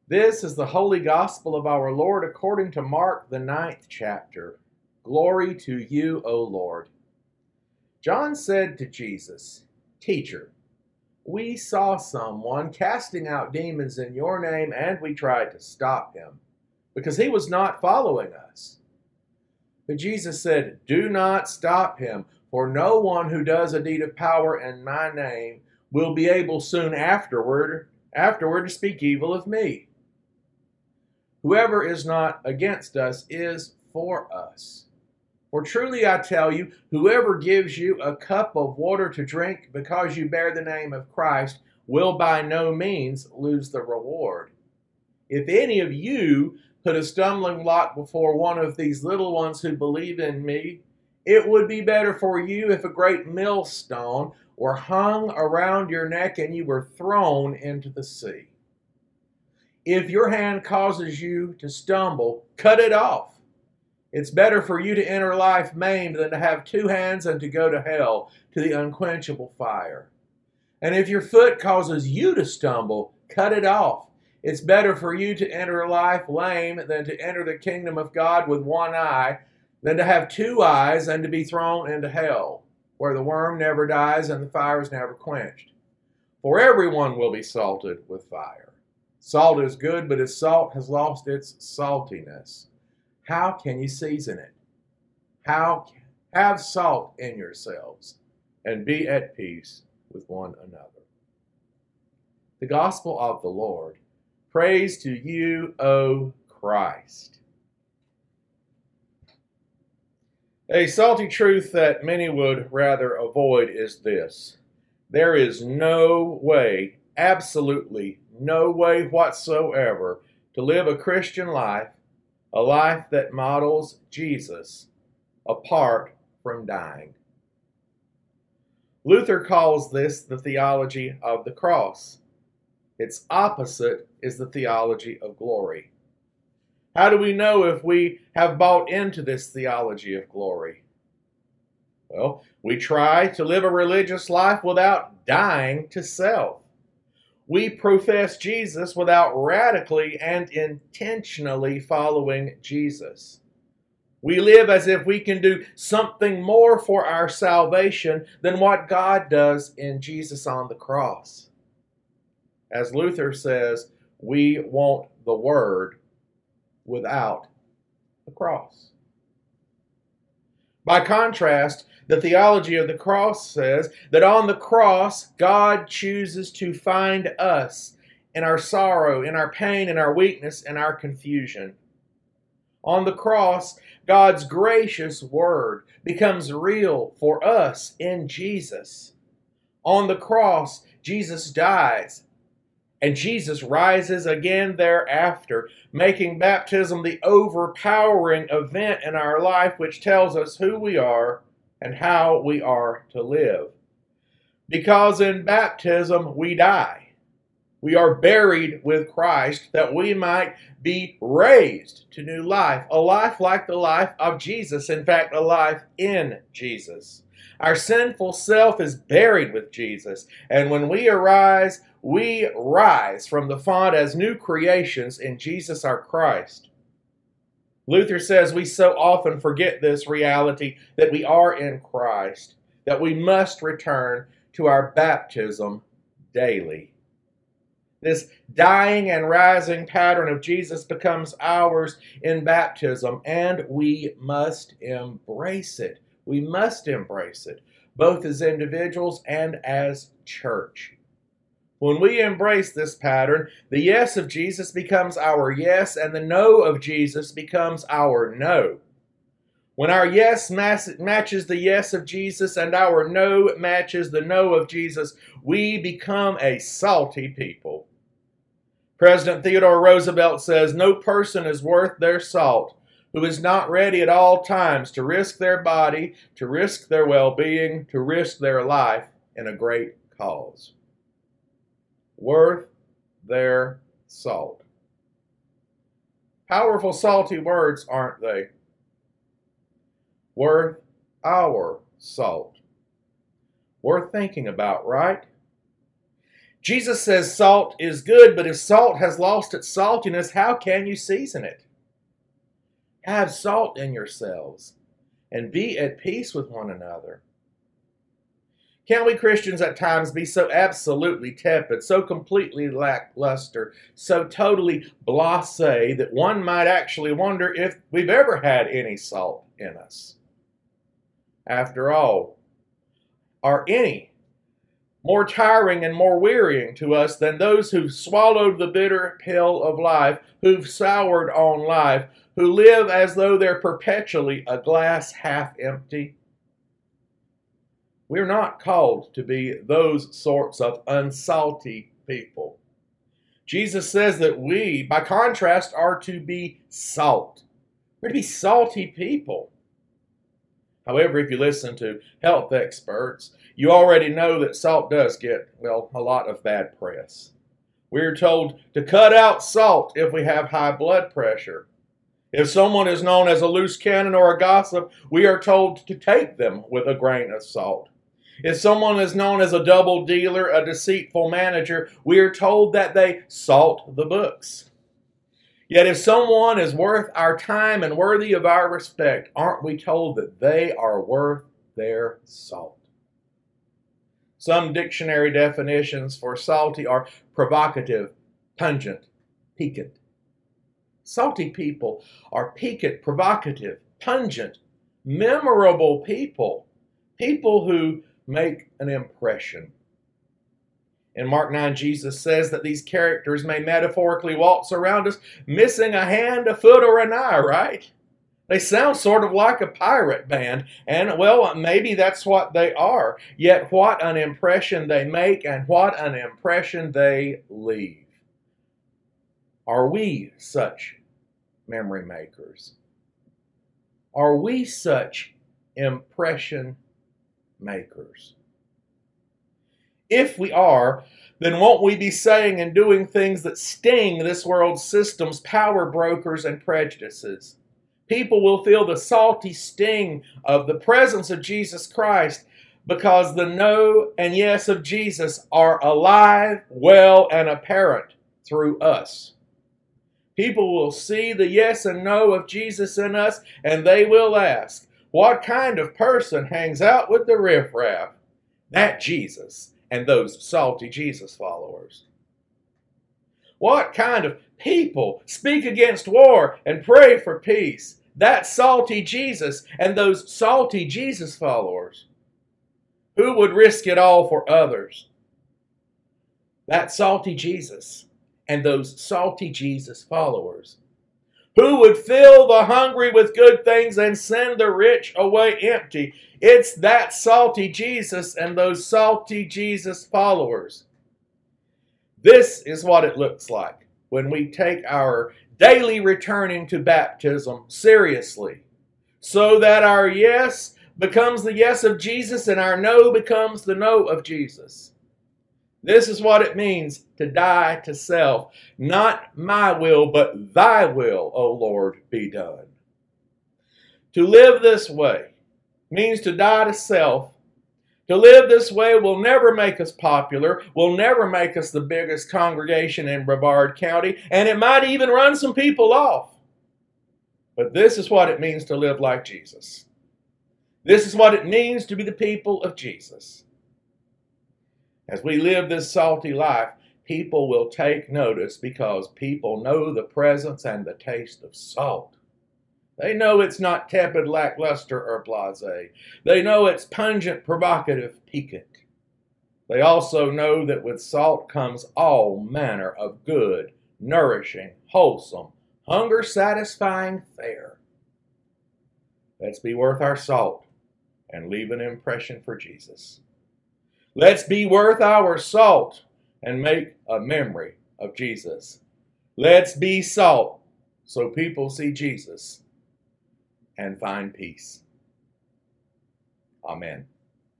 This is the Holy Gospel of our Lord according to Mark, the 9th chapter. Glory to you, O Lord. John said to Jesus, "Teacher, we saw someone casting out demons in your name, and we tried to stop him, because he was not following us." But Jesus said, "Do not stop him, for no one who does a deed of power in my name will be able soon afterward to speak evil of me. Whoever is not against us is for us. For truly I tell you, whoever gives you a cup of water to drink because you bear the name of Christ will by no means lose the reward. If any of you put a stumbling block before one of these little ones who believe in me, it would be better for you if a great millstone were hung around your neck and you were thrown into the sea. If your hand causes you to stumble, cut it off. It's better for you to enter life maimed than to have two hands and to go to hell, to the unquenchable fire. And if your foot causes you to stumble, cut it off. It's better for you to enter life lame than to enter the kingdom of God with one eye, than to have two eyes and to be thrown into hell, where the worm never dies and the fire is never quenched. For everyone will be salted with fire. Salt is good, but its salt has lost its saltiness. How can you season it? Have salt in yourselves and be at peace with one another. The Gospel of the Lord. Praise to you, O Christ. A salty truth that many would rather avoid is this: there is no way, absolutely no way whatsoever, to live a Christian life, a life that models Jesus, apart from dying. Luther calls this the theology of the cross. Its opposite is the theology of glory. How do we know if we have bought into this theology of glory? Well, we try to live a religious life without dying to self. We profess Jesus without radically and intentionally following Jesus. We live as if we can do something more for our salvation than what God does in Jesus on the cross. As Luther says, we want the Word without the cross. By contrast, the theology of the cross says that on the cross, God chooses to find us in our sorrow, in our pain, in our weakness, in our confusion. On the cross, God's gracious word becomes real for us in Jesus. On the cross, Jesus dies, and Jesus rises again thereafter, making baptism the overpowering event in our life which tells us who we are and how we are to live. Because in baptism we die. We are buried with Christ that we might be raised to new life, a life like the life of Jesus, in fact, a life in Jesus. Our sinful self is buried with Jesus, and when we arise, we rise from the font as new creations in Jesus our Christ. Luther says we so often forget this reality that we are in Christ, that we must return to our baptism daily. This dying and rising pattern of Jesus becomes ours in baptism, and we must embrace it. We must embrace it, both as individuals and as church. When we embrace this pattern, the yes of Jesus becomes our yes, and the no of Jesus becomes our no. When our yes matches the yes of Jesus and our no matches the no of Jesus, we become a salty people. President Theodore Roosevelt says, "No person is worth their salt who is not ready at all times to risk their body, to risk their well-being, to risk their life in a great cause." Worth their salt. Powerful, salty words, aren't they? Worth our salt. Worth thinking about, right? Jesus says salt is good, but if salt has lost its saltiness, how can you season it? Have salt in yourselves and be at peace with one another. Can we Christians at times be so absolutely tepid, so completely lackluster, so totally blasé that one might actually wonder if we've ever had any salt in us? After all, are any more tiring and more wearying to us than those who've swallowed the bitter pill of life, who've soured on life, who live as though they're perpetually a glass half empty? We're not called to be those sorts of unsalty people. Jesus says that we, by contrast, are to be salt. We're to be salty people. However, if you listen to health experts, you already know that salt does get, a lot of bad press. We're told to cut out salt if we have high blood pressure. If someone is known as a loose cannon or a gossip, we are told to take them with a grain of salt. If someone is known as a double dealer, a deceitful manager, we are told that they salt the books. Yet if someone is worth our time and worthy of our respect, aren't we told that they are worth their salt? Some dictionary definitions for salty are provocative, pungent, piquant. Salty people are piquant, provocative, pungent, memorable people. People who make an impression. In Mark 9, Jesus says that these characters may metaphorically waltz around us, missing a hand, a foot, or an eye, right? They sound sort of like a pirate band, and maybe that's what they are. Yet what an impression they make, and what an impression they leave. Are we such memory makers? Are we such impression makers? If we are, then won't we be saying and doing things that sting this world's systems, power brokers, and prejudices? People will feel the salty sting of the presence of Jesus Christ because the no and yes of Jesus are alive, well, and apparent through us. People will see the yes and no of Jesus in us, and they will ask, what kind of person hangs out with the riffraff? That Jesus and those salty Jesus followers. What kind of people speak against war and pray for peace? That salty Jesus and those salty Jesus followers. Who would risk it all for others? That salty Jesus and those salty Jesus followers. Who would fill the hungry with good things and send the rich away empty? It's that salty Jesus and those salty Jesus followers. This is what it looks like when we take our daily returning to baptism seriously, so that our yes becomes the yes of Jesus and our no becomes the no of Jesus. This is what it means to die to self. Not my will, but thy will, O Lord, be done. To live this way means to die to self. To live this way will never make us popular, will never make us the biggest congregation in Brevard County, and it might even run some people off. But this is what it means to live like Jesus. This is what it means to be the people of Jesus. As we live this salty life, people will take notice because people know the presence and the taste of salt. They know it's not tepid, lackluster, or blasé. They know it's pungent, provocative, piquant. They also know that with salt comes all manner of good, nourishing, wholesome, hunger-satisfying fare. Let's be worth our salt and leave an impression for Jesus. Let's be worth our salt and make a memory of Jesus. Let's be salt so people see Jesus and find peace. Amen.